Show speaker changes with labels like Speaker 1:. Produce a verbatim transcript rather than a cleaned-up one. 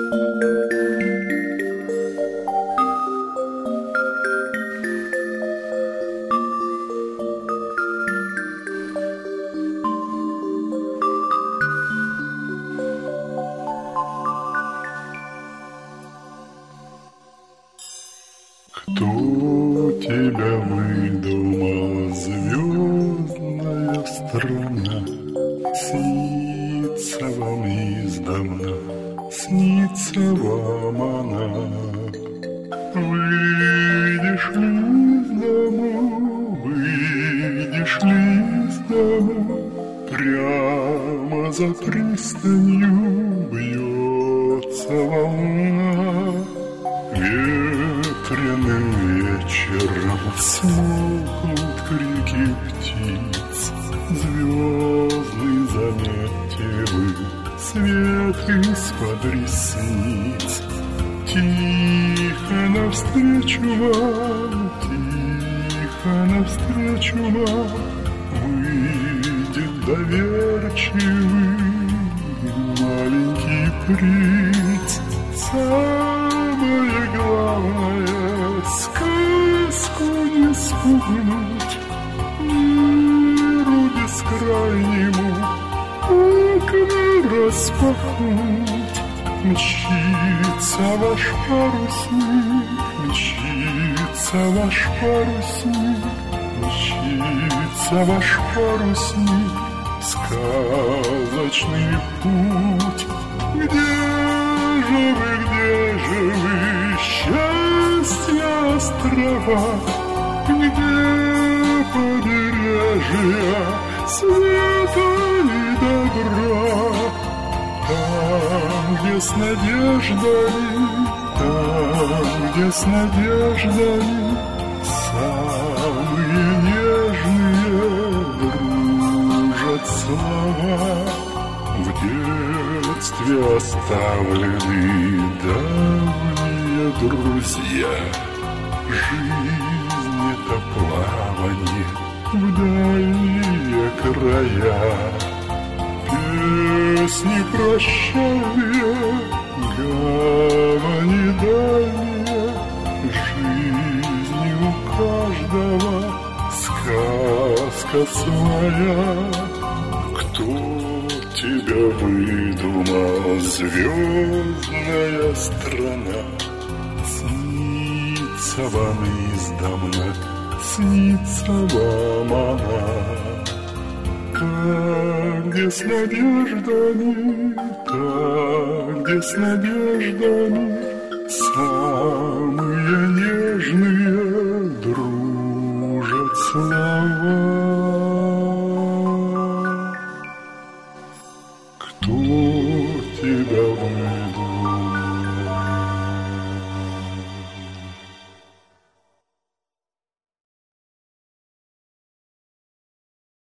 Speaker 1: Кто тебя выдумал, звездная страна? Снится вам издавна, снится вам она. Выйдешь ли из дому, выйдешь ли из дому, прямо за пристанью бьется волна. Ветреным вечером смолкнут крики птиц, звезды, заметьте вы, свет из-под ресниц. Тихо навстречу вам, тихо навстречу вам выйдет доверчивый маленький принц. Самое главное — сказку не спугнуть, миру бескрайнему окна распахнуть. Мчится ваш парусник, мчится ваш парусник, мчится ваш парусник в сказочный путь. Где же вы, где же вы, счастья острова, где побережья света и добра? Там, где с надеждами, там, где с надеждами самые нежные дружат слова. В детстве оставлены давние друзья. Жизнь — это плавание в дальние края. Песни прощальные, гавани дальние, жизни у каждого сказка своя. Кто тебя выдумал, звездная страна? Снится вам издавна, снится вам она. Там, где с надеждами, там, где с надеждами самые нежные